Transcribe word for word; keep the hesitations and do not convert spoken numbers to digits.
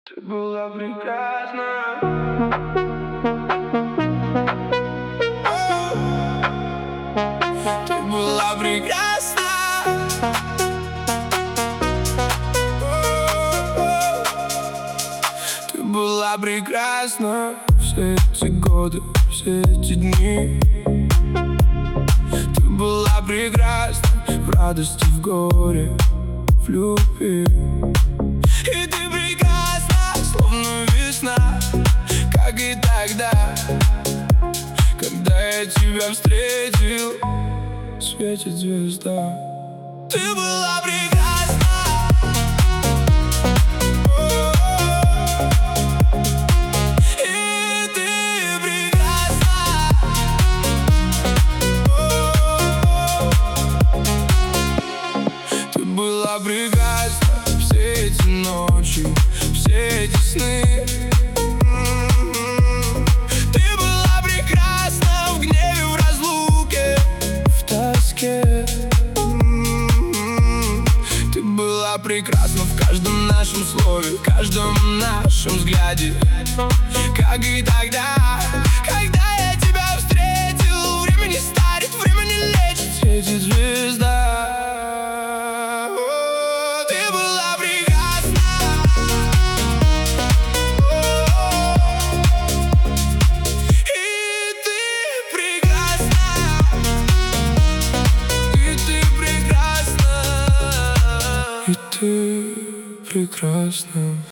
Ты была прекрасна. Ты была прекрасна. Ты была прекрасна. Все эти годы, все эти дни. Ты была прекрасна в радости, в горе, в любви. И ты прекрасна, словно весна, как и тогда, когда я тебя встретил, светит звезда. Ты была прекрасна. И ты прекрасна. Ты была прекрасна. Все эти ночи, все эти сны. Ты была прекрасна в гневе, в разлуке, в тоске. Ты была прекрасна в каждом нашем слове, в каждом нашем взгляде, как и тогда, когда я тебя встретил. Время не старит, время не лечит, светит звезда. И ты прекрасна.